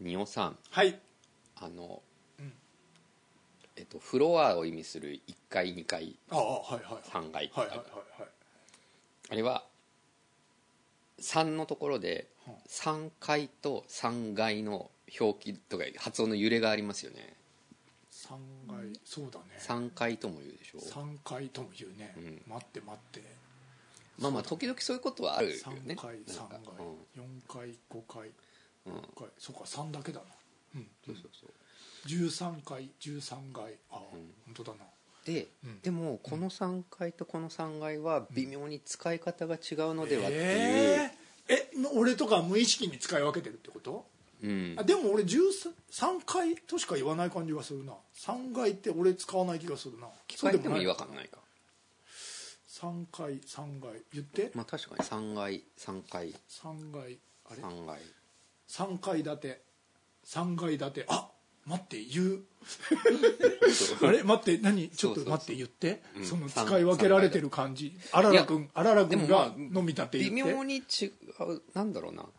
ニオさん、 はいフロアを意味する1階2階はいはい 3階はいはいはいあれは3のところで3階と3階の表記とか発音の揺れがありますよね。 3階、そうだね、 3階とも言うでしょ。 3階とも言うね、待って待って、 まあまあ時々そういうことはあるよね。 3階3階、4階5階6階、そうか3だけだな、 そうそうそう 13階13階、本当だな。 で、でもこの3階とこの3階は微妙に使い方が違うのではっていう、 俺とか無意識に使い分けてるってこと？でも俺13階としか言わない感じがするな。3階って俺使わない気がするな。 聞かれても違和感ないか。 3階言って。 まあ確かに3階 3階あれ 3階 3階建て3階建て、あ、待って言うあれ待って何ちょっと待って言って、その使い分けられてる感じ。あららくんが飲み立て言って、 微妙に違う、なんだろうな、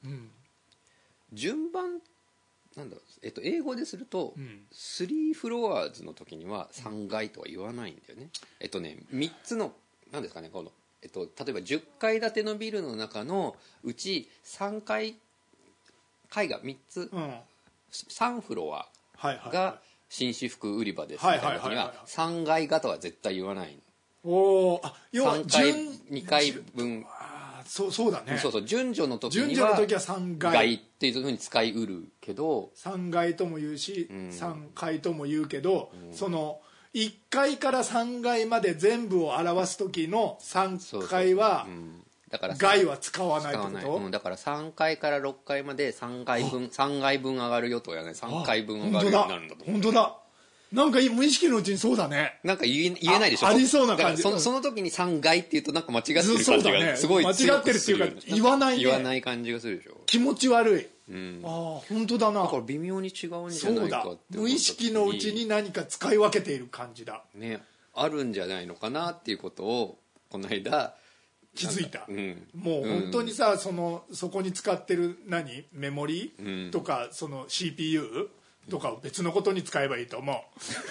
順番なんだろう、英語ですると、3フロアーズの時には3階とは言わないんだよね。3つのなんですかね、この例えば10階建てのビルの中のうち3階が3つ、3フロアが紳士服売り場ですみたいな時には3階型は絶対言わない。 要は 3階2階分、 そうだね。 そう順序の時には3階っていうふうに使いうるけど、 3階とも言うし、3階とも言うけど、その1階から3階まで全部を表す時の3階は階は使わないってこと？ だから3階から6階まで3階分上がるよとはね、3階分上がるようになるんだと思う。 本当だ。なんか無意識のうちにそうだね。 なんか言えないでしょ。 ありそうな感じ。 その時に3階って言うとなんか間違ってる感じがすごい間違ってるっていうか言わない感じがするでしょ。 気持ち悪い。本当だな。 だから微妙に違うんじゃないかって思った時に、 無意識のうちに何か使い分けている感じだね、あるんじゃないのかなっていうことをこの間気づいた。もう本当にさ、そこに使ってるメモリとかその CPU とかを別のことに使えばいいと思う。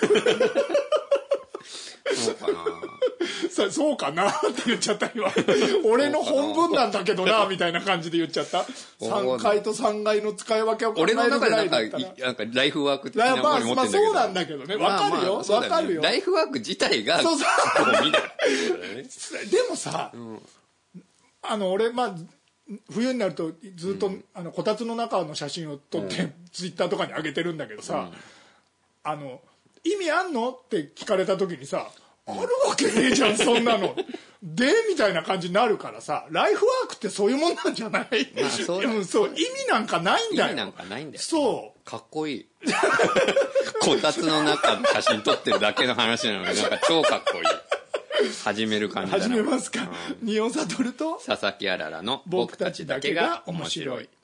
そうかなそうかなって言っちゃった今。俺の本分なんだけどなみたいな感じで言っちゃった。3階と3階の使い分けを考えるぐらいだったら。 俺の中でなんかライフワーク的なものに持ってんだけど。 そうなんだけどね。わかるよ。わかるよ。 ライフワーク自体がそうでもさ、俺冬になるとずっとこたつの中の写真を撮ってツイッターとかに上げてるんだけどさ、意味あんのって聞かれた時にさ、あるわけねえじゃんそんなのでみたいな感じになるからさ、ライフワークってそういうもんなんじゃない？ そう意味なんかないんだよ。 意味なんかないんだよ。 そうかっこいい。こたつの中の写真撮ってるだけの話なのになんか超かっこいい。始める感じだな。 始めますか。仁尾悟と佐々木あららの僕たちだけが面白い。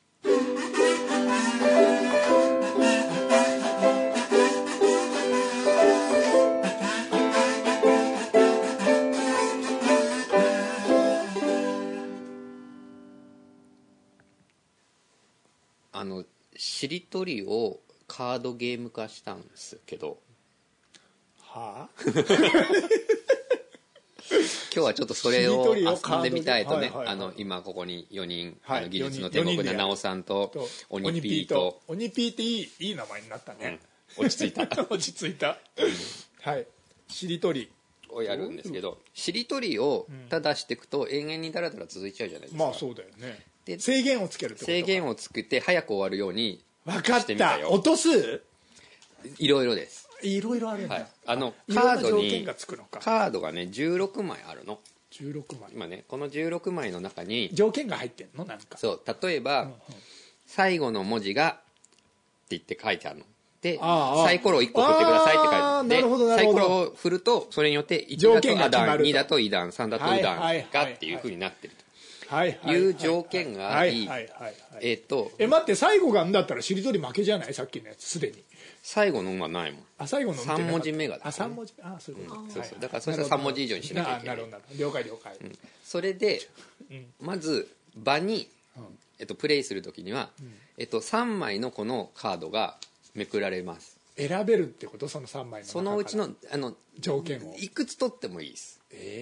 しりとりをカードゲーム化したんですけど、 はあ今日はちょっとそれを遊んでみたいとね、今ここに4人、技術の天国ななおさんと鬼ピーと鬼ピーっていい名前になったね、 落ち着いた落ち着いた、はい、しりとりをやるんですけど、しりとりをただしていくと永遠にだらだら続いちゃうじゃないですか。 まあそうだよね。で制限をつけるってことか。 制限をつけて早く終わるように分かった。落とすいろいろです。 いろいろあるんだ、 カードがね16枚あるの。 16枚今ね、この16枚の中に条件が入ってんの。なんかそう、例えば、最後の文字がって言って書いてあるので、サイコロ1個振ってくださいって書いてある。でサイコロを振るとそれによって1だとアダン、2だとイダン、3だとウダンがっていうふうになってるという条件があり、待って最後がんだったらしりとり負けじゃない？さっきのやつすでに最後の運はないもん。 最後の 3文字目が 3文字、そういうこと。 そうそう、だからそれは3文字以上にしなきゃいけない。 なるほど、了解了解。 それでまず場にプレイするときには、3枚のこのカードがめくられます。 選べるってこと？その3枚の中からそのうちの条件をいくつ取ってもいいです。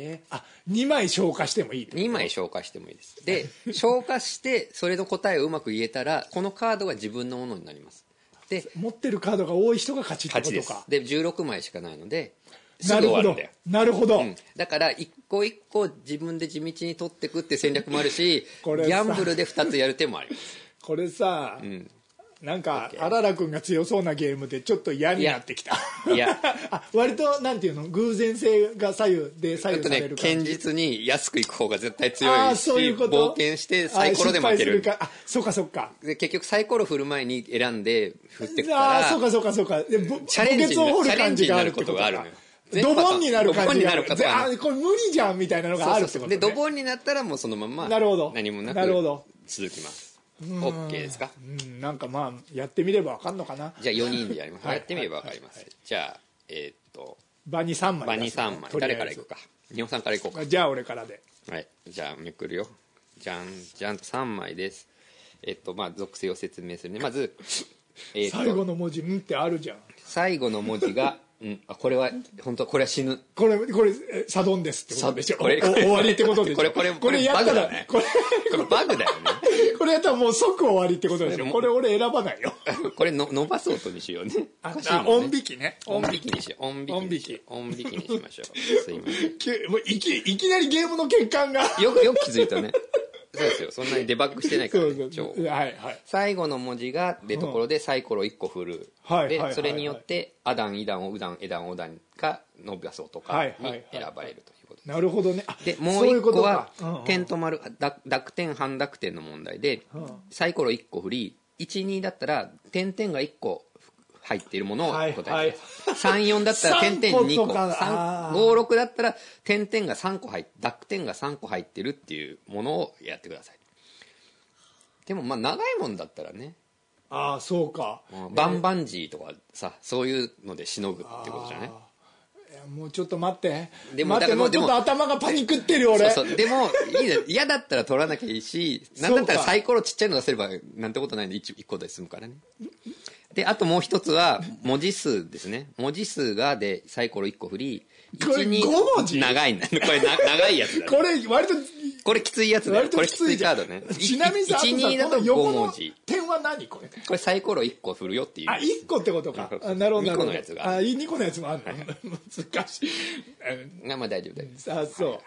2枚消化してもいいってこと？ 2枚消化してもいいです。で消化してそれの答えをうまく言えたらこのカードが自分のものになります。で持ってるカードが多い人が勝ちってことか。 勝ちです。で16枚しかないので、 なるほどなるほど、 だから一個一個自分で地道に取っていくって戦略もあるしギャンブルで2つやる手もあります。 これさ、なんかあらら君が強そうなゲームでちょっと嫌になってきた。 いや割となんていうの、偶然性が左右で左右される感じ。 堅実に安くいく方が絶対強いし、 そういうこと。 冒険してサイコロで負ける。 そうかそうか。 で結局サイコロ振る前に選んで振ってくからそうかそうかそうか。でチャレンジになることがあるのよ。 ドボンになる感じがある。これ無理じゃんみたいなのがあるってことね。 でドボンになったらもうそのまま何もなく続きます。OK ですか？ なんかまあやってみれば分かんのかな。 じゃあ4人でやります。やってみれば分かります。じゃあ場に3枚。 場に3枚。誰からいくか。日本さんからいこうか。 じゃあ俺からで。 はい。じゃあめくるよ。じゃんじゃんと3枚です。まあ属性を説明するね。まず最後の文字ってあるじゃん。 最後の文字がこれは本当これは死ぬ。 これサドンですってことでしょ。終わりってことでしょ。 これやったらね。これバグだよね。 これやったらもう即終わりってことでしょ。これ俺選ばないよ。 これ伸ばす音にしようね。 音引きね。 音引きにしよう。音引きにしましょう。すいません。 もういきなりゲームの欠陥がよく気づいたね。そうですよ。そんなにデバッグしてないからね。最後の文字が出ところでサイコロ1個振る。でそれによってアダン、イダン、オダン、エダン、オダンが伸ばす音かに選ばれるということです。 なるほどね。 でもう1個は点と丸、濁点半濁点の問題でサイコロ1個振り1、2だったら点々が1個入っているものを答えてください。3、4だったら点々2個、5、6だったら点々が3個入って、濁点が3個入ってるっていうものをやってください。でもまあ長いもんだったらね。 そうか。 バンバンジーとかさ、そういうのでしのぐってことじゃない？ もうちょっと待って。もうちょっと頭がパニクってるよ俺。 でも嫌だったら取らなきゃいいし、なんだったらサイコロちっちゃいの出せればなんてことないんで1個で済むからね。であともう一つは文字数ですね。文字数がでサイコロ1個振りこれ5文字長いんだ。これ長いやつだ、ね、 これ割とこれきついやつだよ。これきついカードね。 ちなみにさ 1、2だと5文字。 点は何これ？ これサイコロ1個振るよっていう。 1個ってことか。なるほど。 2個のやつが。 2個のやつもあるの。難しい。 まあ大丈夫です。 そう。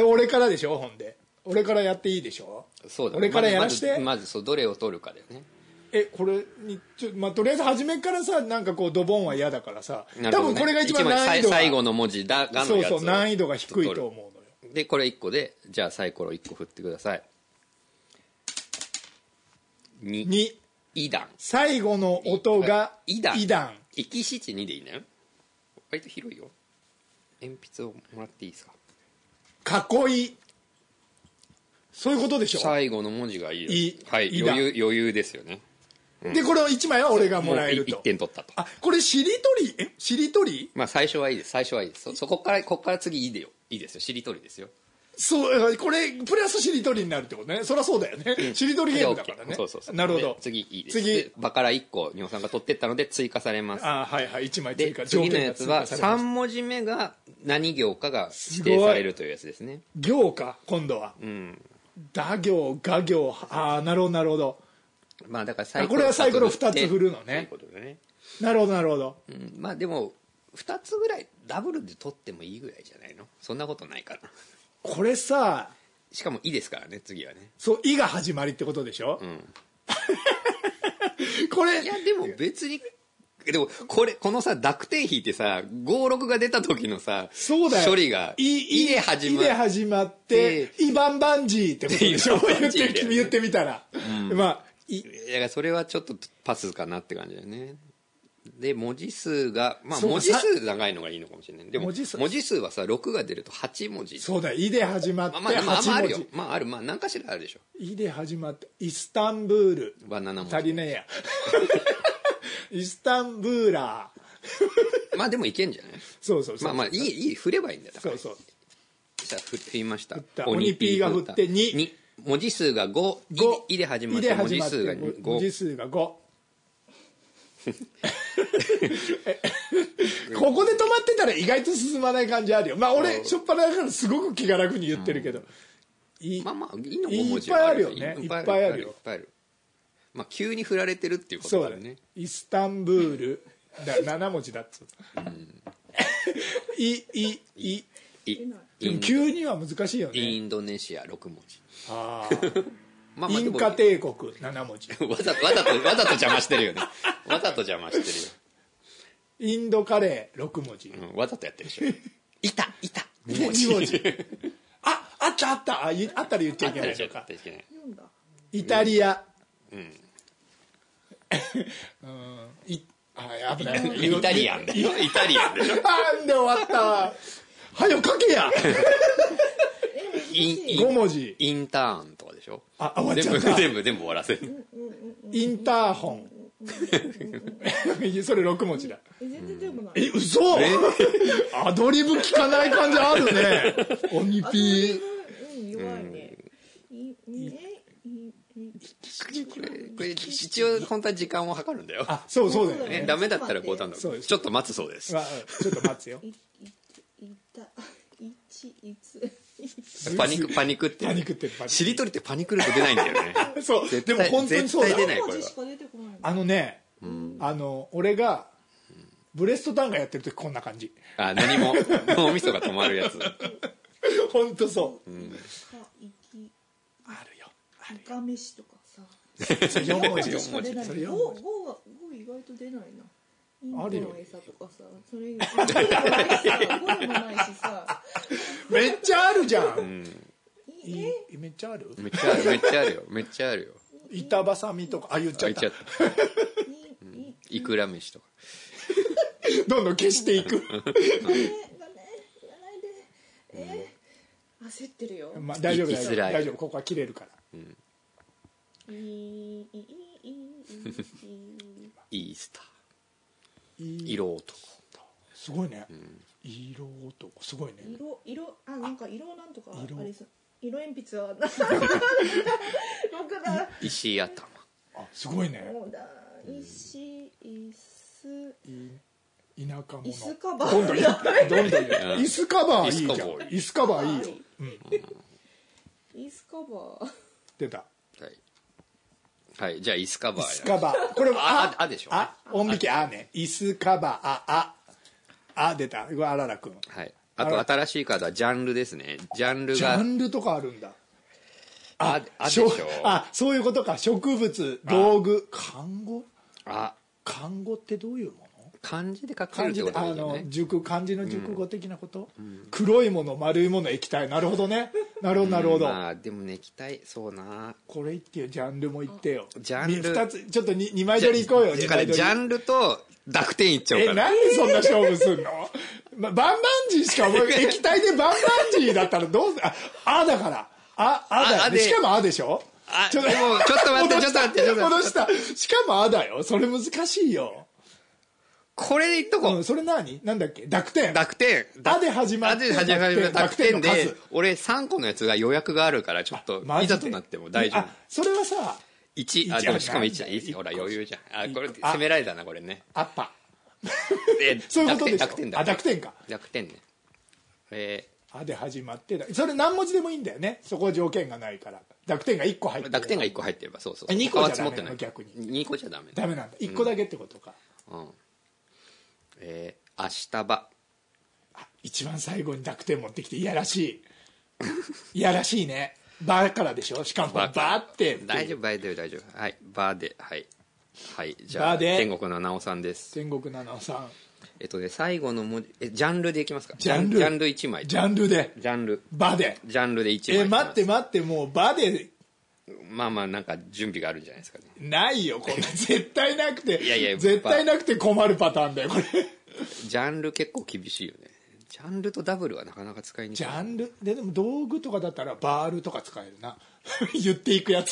俺からでしょ、ほんで。俺からやっていいでしょ。 そうだね。 俺からやらして。 まずどれを取るかだよね。 これにとりあえず初めからさ、なんかこうドボンは嫌だからさ、多分これが一番難易度が最後の文字だがのやつを難易度が低いと思うのよ。 でこれ1個でじゃあサイコロ1個振ってください。2イダン。 最後の音がイダン。 イキシチ2でいいね。割と広いよ。鉛筆をもらっていいですか？ 囲い。そういうことでしょ。 最後の文字がいいよ。はい、余裕ですよね。 でこれを1枚は俺がもらえると。 1点取ったと。 これしりとり？しりとり？ まあ最初はいいです。ここから次いいですよ。しりとりですよ。 そう、これプラスしりとりになるってことね。そりゃそうだよね。しりとりゲームだからね。 そうなるほど。 次いいです。次場から1個日本さんが取ってったので追加されます。 1枚追加。 で次のやつは3文字目が何行かが指定されるというやつですね。 行か今度は。打行、画行。なるほどなるほど。 まあだからこれはサイコロ2つ振るのね。なるほどなるほど。 まあでも2つぐらいダブルで取ってもいいぐらいじゃないの？そんなことないかな。 これさ、 しかも「い」ですからね、次はね。 そう「い」が始まりってことでしょ。これいやでも別にでもこのさ濁点引いてさ56が出た時のさ処理が「い」で始まって 「いバンバンジー」ってことでしょ。言ってみたらまあだからそれはちょっとパスかなって感じだよね。で文字数がまあ文字数長いのがいいのかもしれない。でも文字数はさ6が出ると8文字。 そうだ、「い」で始まって8文字。 あるよ。まあある、まあ何かしらあるでしょ。 「い」で始まってイスタンブールは7文字。 足りねえやイスタンブーラーまあでもいけんじゃない。 そうまあいい振ればいいんだよ。 そうじゃあ振りました。 鬼 P が振って2 文字数が5、いで始まって文字数が5。 文字数が5。ここで止まってたら意外と進まない感じあるよ。まあ俺しょっぱなだからすごく気が楽に言ってるけど、 まあまあいいの5文字いっぱいあるよね。いっぱいあるよ。 まあ急に振られてるっていうことだよね。 イスタンブールだ7文字だっつう。でも急には難しいよね。 インドネシア6文字。 あまあまあインカ帝国7文字。 わざと邪魔してるよね。わざと邪魔してるよ。 インドカレー6文字。 わざとやってるでしょ。いた 2文字。あったら言っちゃいけないのか。イタリア。危ない。 イタリアンでしょ。イタリアンでしょ。 なんで終わったわ。はよ書けや。5文字。 インターンとかでしょ。 終わっちゃった。 全部終わらせる。 インターホン。それ6文字だ。 全然出てこない。 嘘。アドリブ聞かない感じあるね。鬼ピー。 弱いね。 これ一応本当は時間を計るんだよ。 そうだよね。 ダメだったらこうたんだ。ちょっと待つそうです。 ちょっと待つよ。 パニックってしりとりってパニクると出ないんだよね。 そうでも本当にそうだ。 絶対出ないこれは。俺がブレストタンガやってる時こんな感じ。 何も脳みそが止まるやつ。 本当そう。あるよ。 イカ飯とかさ。 4文字。 5意外と出ないな。インドの餌とかさ、それ以外5もないしさ。 めっちゃあるじゃん。めっちゃある。 めっちゃあるよ。 板挟みとか言っちゃった。 イクラ飯とか。 どんどん消していく。 焦ってるよ。 大丈夫ここは切れるから。 イースター。色男。 すごいね。色男すごいね。 なんか色なんとかあれさ。色鉛筆は石頭。 すごいね。 石椅子田舎者。 椅子カバー。 どんどん椅子カバーいいじゃん。椅子カバーいいよ。 椅子カバー出た。 はい、じゃあ椅子カバー。 椅子カバー。これあでしょ。 音引きね。椅子カバー出た。あららくん。 はい。あと新しいカードはジャンルですね。ジャンルとかあるんだ。 でしょ。 そういうことか。植物、道具、看護。看護ってどういうもの？ 漢字で書けるってことだよね。 漢字の熟語的なこと。黒いもの、丸いもの、液体。なるほどね。なるほど。 でもね、液体そうな。 これ言ってよ。ジャンルも言ってよ。 ジャンル 2つちょっと2枚取り行こうよ。 ジャンルと濁点いっちゃおうかな。 なんでそんな勝負すんの？バンバンジーしか思い液体でバンバンジーだったらどうする？だからしかもでしょ。 ちょっと待って戻した。しかもだよ。それ難しいよ。 これで言っとこう。 それなんだっけ？濁点。で始まって濁点で俺3個のやつが予約があるからちょっといざとなっても大丈夫。 それはさ 1でもしかも1だ。いいですよ。ほら余裕じゃん。これ攻められたなこれね。 そういうことでしょ。 濁点か。 濁点ね。 で始まってそれ何文字でもいいんだよね。そこは条件がないから。濁点が1個入ってる。 濁点が1個入ってればそう。 2個じゃダメなの逆に。 2個じゃダメ。 ダメなんだ。1個だけってことか。 明日場。 一番最後に濁点持ってきていやらしいね。バからでしょ。しかもバって大丈夫。はいバではいじゃあ天国の直さんです。 天国の直さん。 最後の文字ジャンルでいきますか。 ジャンル 1枚。 ジャンルバでジャンルで1 枚。待ってもうバでまあなんか準備があるんじゃないですかね。 ないよこんな絶対なくて。 いや絶対なくて困るパターンだよこれ。 ジャンル結構厳しいよね。ジャンルとダブルはなかなか使いにくい。 ジャンルでも道具とかだったらバールとか使えるな。言っていくやつ。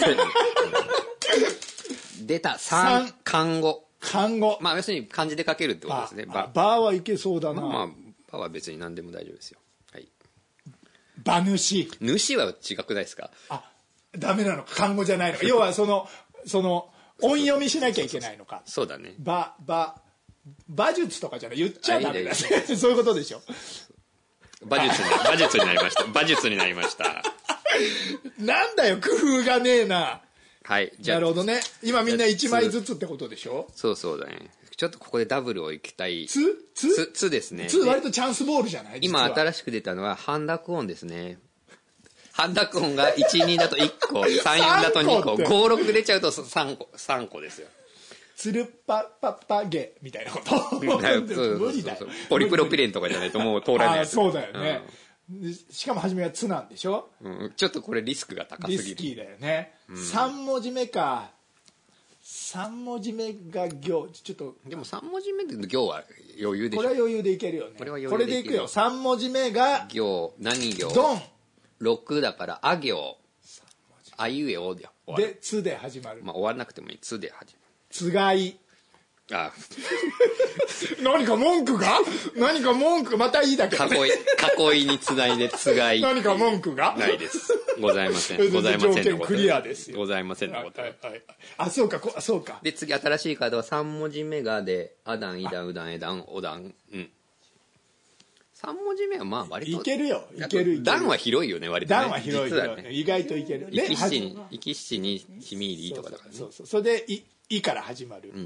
出た3看護。まあ要するに漢字で書けるってことですね。 バーはいけそうだな。 バーは別に何でも大丈夫ですよ。はい。 馬主。 主は違くないですか。 ダメなのか、漢語じゃないのか。要はその音読みしなきゃいけないのか。 そうだね。 馬術とかじゃない、言っちゃダメだ。 いいそういうことでしょ。 馬術になりました。馬術になりました。 なんだよ、工夫がねえな。 はい。 なるほどね。今みんな1枚ずつってことでしょ。 そうだね。ちょっとここでダブルをいきたい。 ツですね。 割とチャンスボールじゃない？ 今新しく出たのは半濁音ですね。半濁音が1、2だと1個、3、4だと2個、5、6出ちゃうと3個ですよ。 ツルッパッパゲみたいなこと無理だよ。 ポリプロピレンとかじゃないともう通らないやつ。 そうだよね。しかも初めは「つ」なんでしょ。 ちょっとこれリスクが高すぎる。 リスキーだよね。3文字目か。3文字目が行、ちょっとでも3文字目の行は余裕でしょ。 これは余裕でいけるよね。これでいくよ。3文字目が行、何行、 ドン 6だからあ行、あいうえおでで「つ」で始まる。 終わらなくてもいい。つで始まる。 つがい。 あ何か文句またいいだけどね。 囲いにつないでつがい。 何か文句がないです。ございません。 条件クリアですよ。 ございませんのこと。 あ、そうか。 で次新しいカードは3文字目がであだんいだんうだんえだんおだん。3文字目はまあ割といけるよ。いける。 段は広いよね、割とね。 段は広いよね。意外といける。 生き七にひみりとかだからね。 そう。それでいから始まる。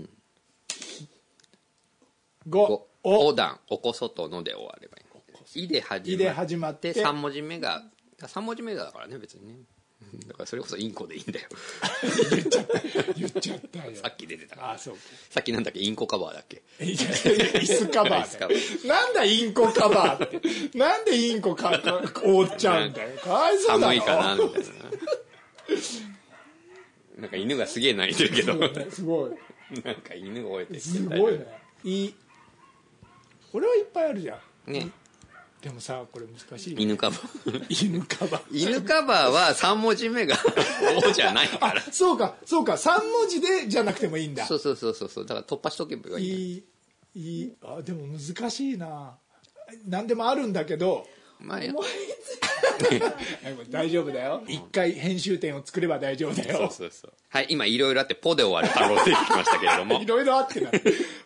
お段、おこそとので終わればいい。いで始まって3文字目がだからね、別にね。だからそれこそインコでいいんだよ。 言っちゃったよ。 さっき出てたから。 あ、そうか。 さっきなんだっけ、インコカバーだっけ。 椅子カバー。なんだインコカバーって。なんでインコ覆っちゃうんだよ。かわいそうだろ。 寒いかなみたいな。なんか犬がすげえ鳴いてるけど。 すごい。 なんか犬が吠えてる。 すごいね。これはいっぱいあるじゃん。 ね。 でもさ、これ難しい。 犬カバー。 犬カバーは3文字目が「お」じゃないから。 そうか3文字でじゃなくてもいいんだ。 そうだから突破しとけばいい。 あ、でも難しいな。何でもあるんだけど、大丈夫だよ。一回編集点を作れば大丈夫だよ。 そう。はい、今いろいろあって「ポ」で終わる単語出てきましたけれども。 いろいろあってな。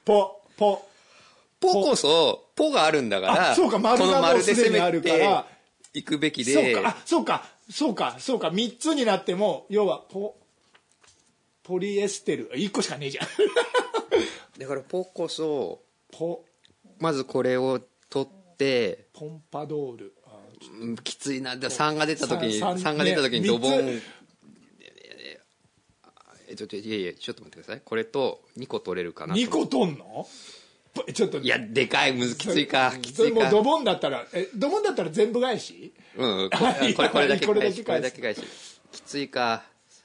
ポこそポがあるんだから、 そうか、丸がもうすでにあるから行くべきで。 そうか3つになっても、要はポリエステル1個しかねえじゃん。 だからポこそまずこれを取ってポンパドール。 きついな。3が出た時にドボン。ちょっと待ってください。これと2個取れるかな。 2個取んの？ちょっと、 いや、でかい、きついか。 もうドボンだったら全部返し？ これだけ返し。きついか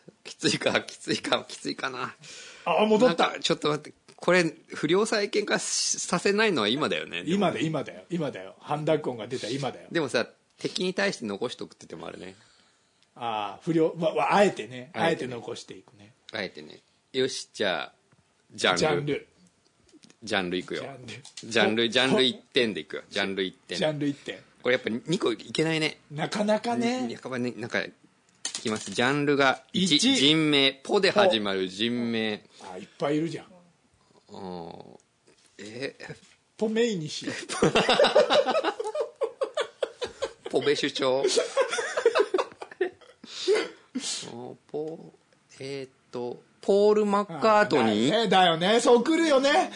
な。 あ、戻った。 ちょっと待って、これ不良債権化させないのは今だよね。 今だよ。半濁音が出た今だよ。 でもさ、敵に対して残しとくって手もあるね。 ああ、不良、あえてね、あえて残していくね。 あえてね。よし、じゃあジャンルいくよ。ジャンル1点でいくよ。ジャンル1点。これやっぱ2個いけないね。 なかなかね。 なんかいきます。ジャンルが1、人名、ポで始まる人名。 あ、いっぱいいるじゃん。ポメイニシ。 ポベ首長。ポール・マッカートニーだよね。そう来るよね。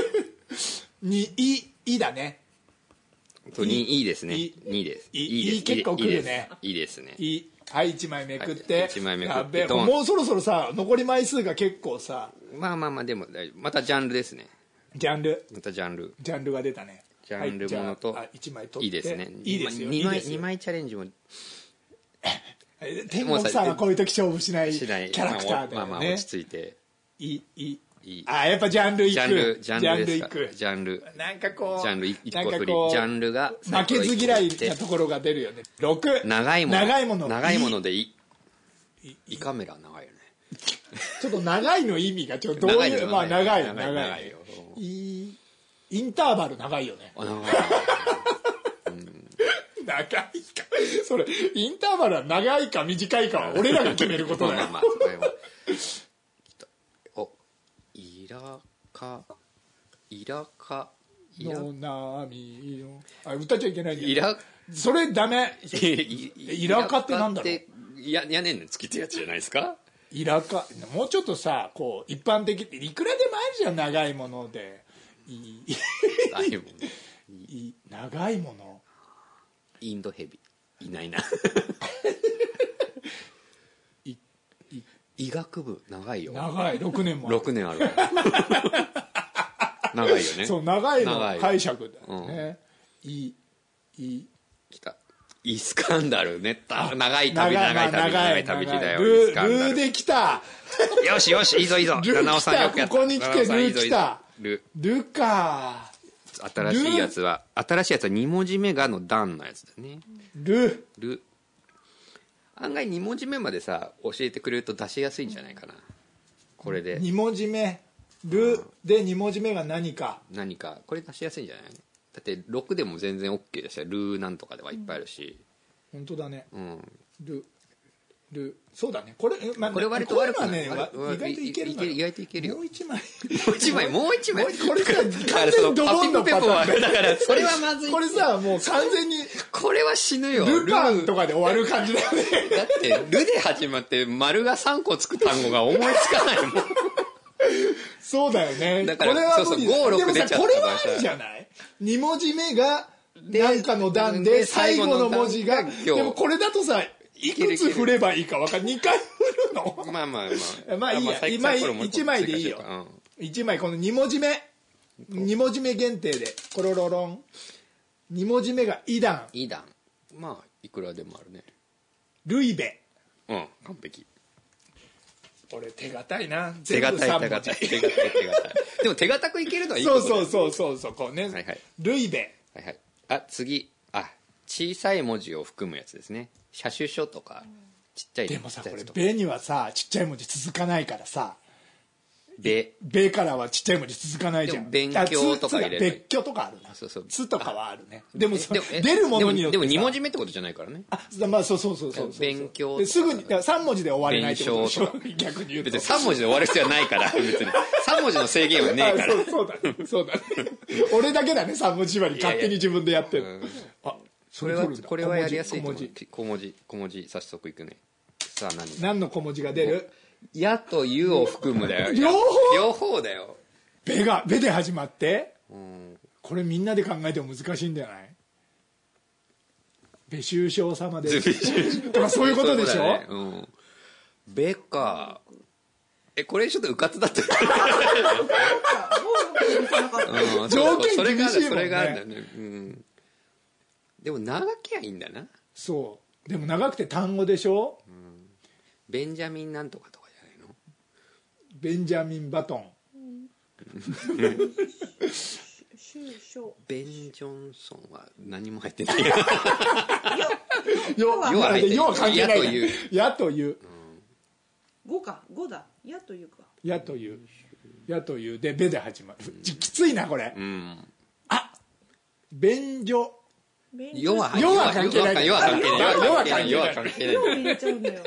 いだね。 いいですね。いいです。 いい結構来るね。 いいですね。 はい、1枚めくって。 やべえ、 もうそろそろさ、残り枚数が結構さ。 まあ、でもまたジャンルですね。 ジャンルが出たね。 ジャンルものと、 1枚取って。 いいですね。 いいですよ。 2枚チャレンジも。 天国さんはこういう時勝負しないキャラクターだよね。 まあ落ち着いて。 やっぱジャンルいく。 ジャンル。 なんかこう、 ジャンル1個取り。ジャンルが負けず嫌いなところが出るよね。6。長いものでいい。胃カメラ長いよね。 ちょっと長いの意味がちょっとどういう、まあ長いよ。インターバル長いよね。 長いかそれインターバルは長いか短いかは俺らが決めることだよ。 それはおイラカの波の歌っちゃいけないんだよ。 イラそれダメ。イラカってなんだろう。 屋根の月ってやつじゃないですか。 イラカもうちょっとさこう一般的っていくらでもあるじゃん。長いもので長いもの。 インドヘビいないな医学部長いよ。 長い6年も 6年ある長いよね。 そう長いの解釈だよね。 来たイスカンダルね。長い旅だよ。 ルーで来た。 よしいいぞ七尾さんよくやった。 ここに来てル来た。 ルか。 新しいやつは2文字目がの段のやつだね。 ル案外2文字目までさ教えてくれると出しやすいんじゃないかな。これで 2文字目ルで2文字目が何かこれ出しやすいんじゃない。だって6でも全然 OK だし、ルなんとかではいっぱいあるし、 本当だね。ルそうだね。 これ割と悪くない。 意外といけるのよ。 意外といけるよ。 もう一枚もう一枚これさ完全にドボンのパターンだからそれはまずい。 これさもう完全にこれは死ぬよ。 ルパンとかで終わる感じだよね。 だってルで始まって丸が3個つく単語が思いつかないもん。 そうだよね。 だからこれは無理だ。 そう5 6 でもさ出ちゃったこれはあるじゃない。2文字目がなんかの段で最後の文字が。でもこれだとさいくつ振ればいいか分かんない。2回振るの。まあいいや。今1枚でいいよ。1枚この2文字目限定でコロロロン。2文字目がイダン。 まあいくらでもあるね。 ルイベ。 完璧。 俺手堅いな。 手堅い。でも手堅くいけるのはいいことだよ。 そうこうね。ルイベ。 次小さい文字を含むやつですね。車種書とかちっちゃい。 でもさこれベにはさちっちゃい文字続かないからさ。 ベからはちっちゃい文字続かないじゃん。 勉強とか入れる。 別居とかあるな。つとかはあるね。でも出るものによってでも2文字目ってことじゃないからね。 まあそう勉強すぐに3文字で終われないってことでしょ。逆に言うと別に3文字で終わる必要はないから別に3文字の制限はねえから。 そうだね。俺だけだね3文字縛り勝手に自分でやってる。 これはやりやすいと思う。小文字早速いくね。さあ何の小文字が出る。 やとゆを含むだよ。両方だよ。 ベで始まって、これみんなで考えても難しいんじゃない。ベ州将様でとかそういうことでしょ。 ベか。これちょっとうかつだった。 条件厳しいもんね。 それがあるんだね。でも長きゃいいんだな。 そうでも長くて単語でしょ。 ベンジャミンなんとかとかじゃないの。 ベンジャミンバトン。 ベン・ジョンソンは何も入ってない。 よは関係ない。やという 5だ。やというか。 やというでベで始まる。きついなこれ。便所。 よは関係ない。 よは関係ない。 よ入れちゃうんだよ。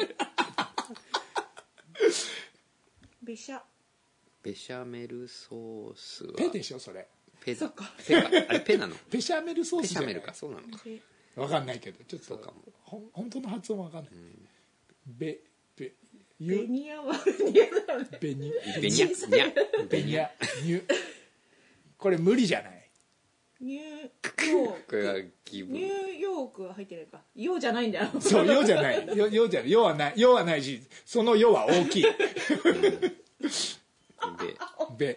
ベシャメルソースはペでしょそれ。 ペか。あれペなの。 ベシャメルソースじゃない。 ベシャメルか。そうなのか。 分かんないけどちょっと本当の発音分かんない。ベニアはベニャこれ無理じゃない。 ニューヨークは入ってないか。ヨじゃないんだよ。 そうヨじゃない。ヨはないしそのヨは大きい。ベ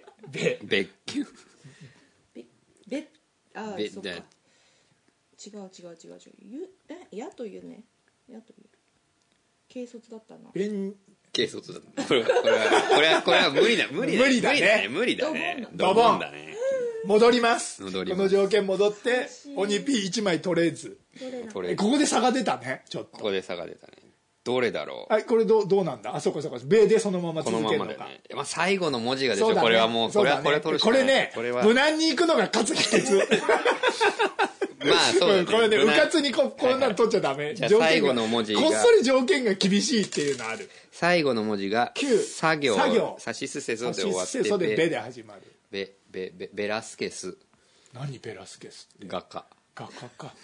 ああそうか。違う。やというね。やという。軽率だったな。 軽率だ。これは無理だね。ドボンだね。 戻ります。この条件戻って鬼 P1 枚取れず。ここで差が出たね。ちょっと。 ここで差が出たね。どれだろう。これどうなんだ。そうか。ベでそのまま続けるのか。 最後の文字がでしょ。これはもうこれ取るしかない。 これね無難にいくのが勝つ秘訣。 まあそうだねこれねうかつにこんなの取っちゃダメ。 じゃあ最後の文字がこっそり条件が厳しいっていうのある。 最後の文字が 9 作業作業サシスセソで終わってサシスセソでベで始まる。 ベラスケス何ベラスケスって画家画家か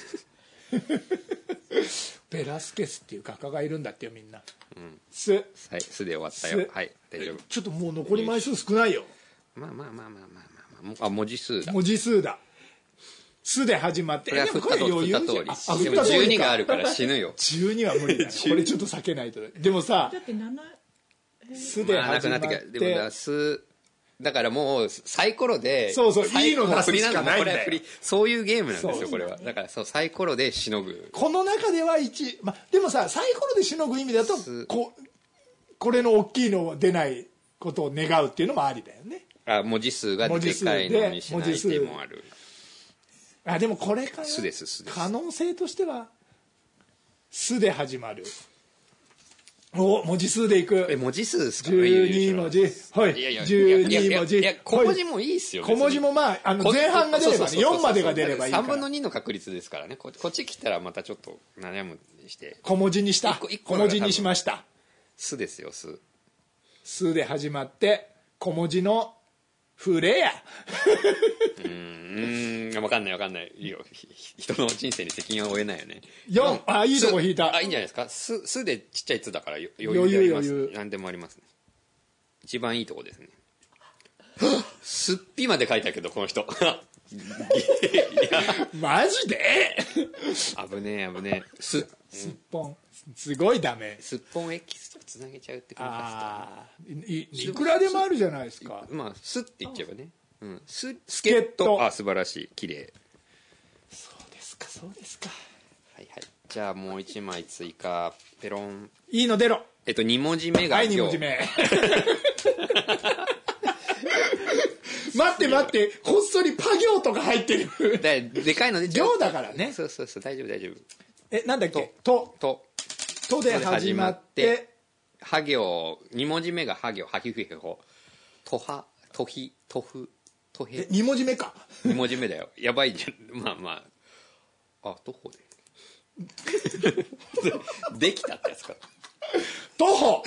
ベラスケスっていう画家がいるんだってよみんな。すはいすで終わったよ。はい大丈夫。 ちょっともう残り枚数少ないよ。 まああ文字数だ。 文字数だ。すで始まってこれは振ったでもこれ余裕じゃん。 通ありでも12があるから死ぬよ。 12は無理だよ。これちょっと避けないと。でもさだって7 すでまあなくな始まってってきた。でもだからもうサイコロでそうそうサイいいの出すしかないんだよこれは振りそういうゲームなんですそうよこれは。だからそうサイコロでしのぐ。 この中ではでもさサイコロでしのぐ意味だとこれの大きいの出ないことを願うっていうのもありだよね。 あ文字数がでかいのにしない手もある。 あでもこれかな。 すです可能性としてはすで始まる。お文字数でいく。 文字数ですか。 12文字はいいやいや 12文字。 いや小文字もいいっすよ。 小文字もまあ前半が出ればね4までが出ればいいから。 3分の2の確率ですからね。こっち来たらまたちょっと悩むにして小文字にした。小文字にしました。 すですよす。 すで始まって小文字のフレや。 分かんないいいよ。人の人生に責任は負えないよね。 4あいいとこ引いた。 いいんじゃないですか。すでちっちゃいつだから余裕であります。 余裕何でもありますね。一番いいとこですね。すっぴまで書いたけどこの人。 マジで危ねえすっぽんすごいダメ。 すっぽんエキスとつなげちゃうって感じですか。 いくらでもあるじゃないですか。 まあすって言っちゃえばね。スケット素晴らしい綺麗。 そうですか。 はいじゃあもう1枚追加ペロン。 いいの出ろ。 2文字目がはい2文字目。待ってこっそりパ行とか入ってる。 でかいので行だからね。 そう大丈夫。 なんだっけとで始まっては行2文字目がは行はひふへほとはとひとふとへ 2文字目か。 2文字目だよ。やばいじゃん。まあ徒歩でできたってやつか。 徒歩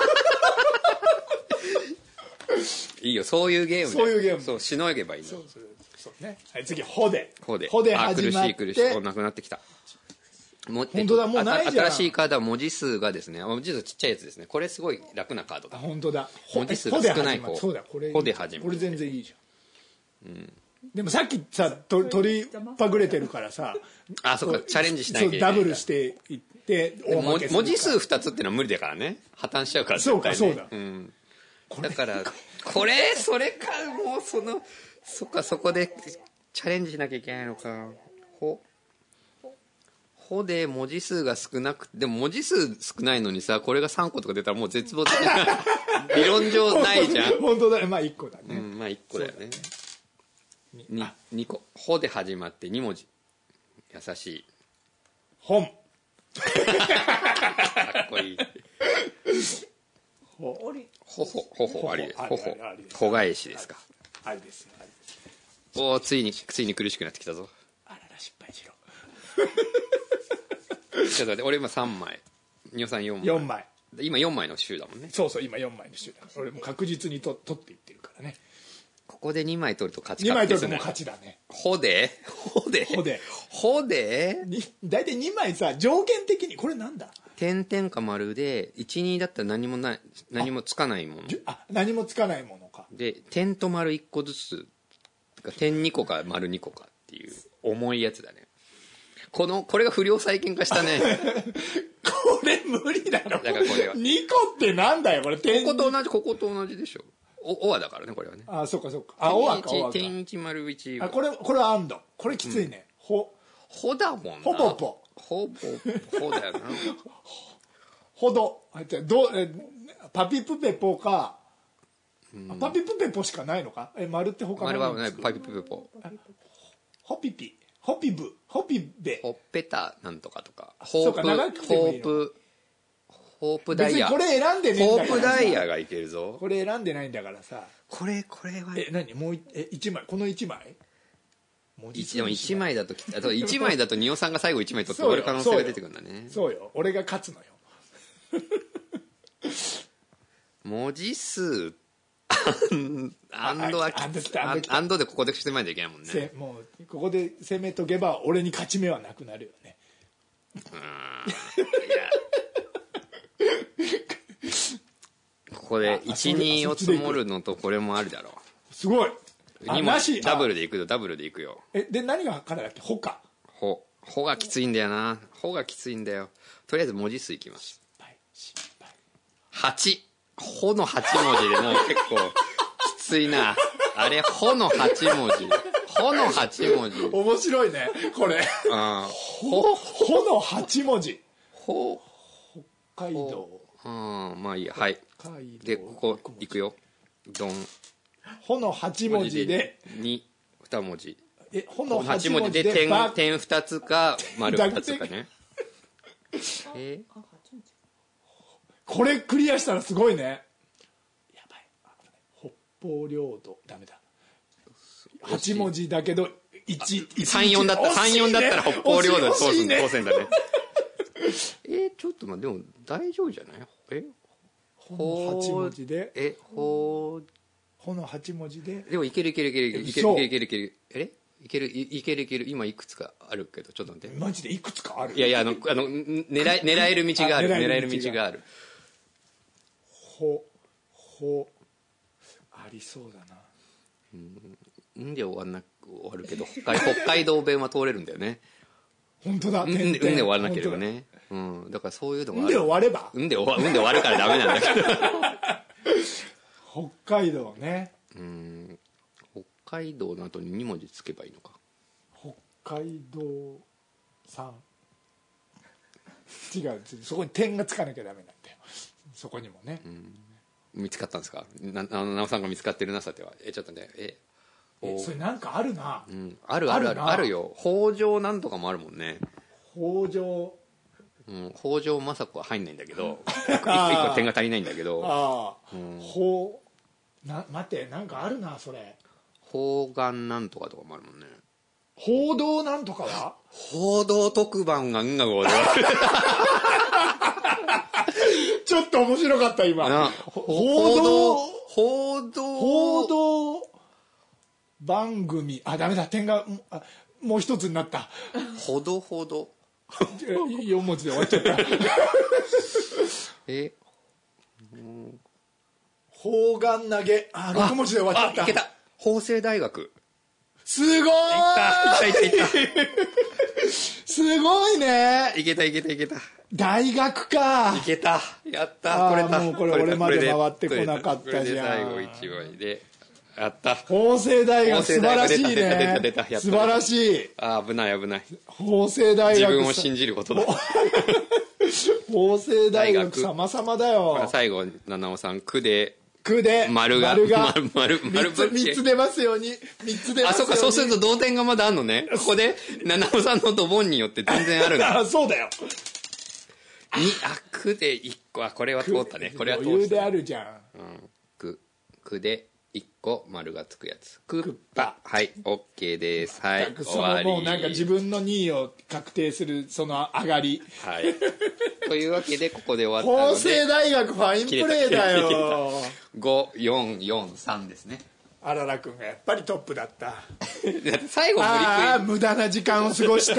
いいよそういうゲームそういうゲームそうしのげばいいの。 そうね。はい次ほで始まって苦しいなくなってきた。 本当だもうないじゃん。 新しいカードは文字数がですね文字数ちっちゃいやつですね。これすごい楽なカードだ。 本当だ。 文字数が少ない方。 そうだこれほで始まる。 これ全然いいじゃん。でもさっきさ取りぱぐれてるからさそうかチャレンジしなきゃいけない。 ダブルしていって文字数2つっていうのは無理だからね。破綻しちゃうからそうかそうだ。 だからそれかもうそこでチャレンジしなきゃいけないのか。ほで文字数が少なくてでも文字数少ないのにさこれが3個とか出たらもう絶望的な理論上ないじゃん。 本当だまあ1個だね。 まあ1個だよね。2個ほで始まって2文字優しい本かっこいい。ほありです。ほ返しですか。 ありです。 おおついに苦しくなってきたぞ。 あらら失敗しろ。 ちょっと待って俺今3枚2さん4枚今4枚の週だもんね。 そう今4枚の週だ。俺も確実に取っていってるからね。 ここで2枚取ると勝ち 2枚取るともう勝ちだね。 ほで大体2枚さ条件的にこれなんだ点々か丸で12だったら何もつかないもの。 何もつかないものかで点と丸1個ずつ点2個か丸2個かっていう重いやつだね。これが不良債権化したね。 これ無理だろ。 だからこれは 2個ってなんだよこれ。 ここと同じでしょ。おはだからねこれはね。 そうかおはか点1丸1。 これはアンド。これきついね。ほだもんな。 ほぼぽほだよな。 ほどパピプペポか。パピプペポしかないのか。丸って他丸はない。パピプペポホピピホピブホピベホッペタなんとかとかホープダイヤ。 別にこれ選んでねえんだからさ。 ホープダイヤがいけるぞ。 これ選んでないんだからさ。 これは何もう1枚この1枚でも1枚だとあと1枚だと仁尾さんが最後1枚取って終わる可能性が出てくるんだね。 そうよ、俺が勝つのよ。 文字数アンドでここでしてまいといけないもんね。 もうここで攻めとけば俺に勝ち目はなくなるよね。 ここで12を積もるのとこれもあるだろう。 すごい。 なしダブルでいくよ、ダブルでいくよ。 で何がからだっけ？ほか。 ほがきついんだよな。ほがきついんだよ。とりあえず文字数いきます。8。ほの8文字でもう結構きついな。あれ、ほの8文字。ほの8文字。 面白いねこれ。ほの8文字。 ほ。 北海道。 まあいいや。はい。でここいくよ。ドン。ほの8文字で 2文字。 ほの8文字で点2つか丸2つかね。 これクリアしたらすごいね。やばい。北方領土ダメだ。8文字だけど 34だったら北方領土で当選だね。ちょっとでも大丈夫じゃない？ ほの8文字でほの8文字ででもいける今いくつかあるけどちょっと待って。 マジでいくつかある？ いや狙える道がある。狙える道がある。 ありそうだな。 で終わるけど北海道弁は通れるんだよね。 本当だ。 で終わらなければね。だからそういうのがある。 で終われば。 で終わるからダメなんだけど。 北海道ね。 北海道の後に2文字つけばいいのか。 北海道さん。違う、そこに点がつかなきゃダメなんだよ。そこにもね。 見つかったんですか？なおさんが見つかってるなさては。ちょっとね。 それなんかあるな。 あるよ。北条なんとかもあるもんね。 北条。 北条政子は入んないんだけど一個点が足りないんだけど。 待ってなんかあるなそれ。 方眼なんとかとかもあるもんね。 報道なんとかは報道特番がんがごでちょっと面白かった今。報道番組。ダメだ、点がもう一つになった。 ほど 4文字で終わっちゃった砲丸投げ。6文字で終わっちゃった。 いけた。法政大学。 すごーい。いったすごいね。 いけた。 大学か。 いけた。やった。 もうこれ俺まで回ってこなかったじゃん。 最後1枚でやった。 法政大学素晴らしいね。素晴らしい。 危ない。 法政大学。 自分を信じることだ。 法政大学様々だよ。 最後七尾さん区で丸 3つ出ますように。 そうか。そうすると同点がまだあんのね。ここで七尾さんのドボンによって全然あるんだ。 そうだよ。 区で1個。これは通ったね。これは通った。 余裕であるじゃん。 区で1個丸がつくやつ。クッパ。はい、OK です。はい、終わり。 もうなんか自分の2位を確定するその上がり。 はい。というわけでここで終わったので。 法政大学ファインプレーだよ。 5、4、4、3ですね。 あららくんがやっぱりトップだった。 最後無駄な時間を過ごした。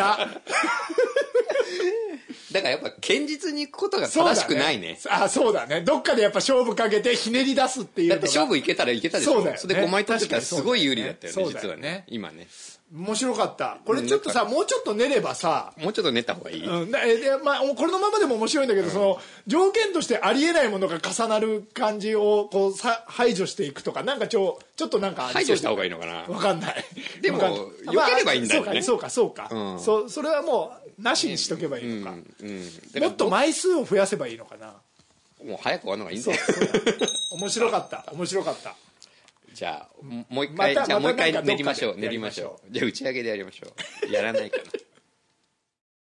だからやっぱ堅実に行くことが正しくないね。 そうだね。どっかでやっぱ勝負かけてひねり出すっていう。 だって勝負いけたでしょ。 そうだよね。 それで5枚取ってたらすごい有利だったよね、実はね。今ね。 面白かった。これちょっとさ、もうちょっと練ればさ。 もうちょっと練った方がいい。 これのままでも面白いんだけど、その条件としてありえないものが重なる感じをこう排除していくとか、なんかちょっとなんか排除した方がいいのかな。 わかんない。 でも避ければいいんだよね。 そうか。それはもうなしにしとけばいいのか。もっと枚数を増やせばいいのかな。 もう早く終わるのがいいんだよ。 面白かった。 じゃあもう一回練りましょう。じゃあ打ち上げでやりましょう。やらないかな。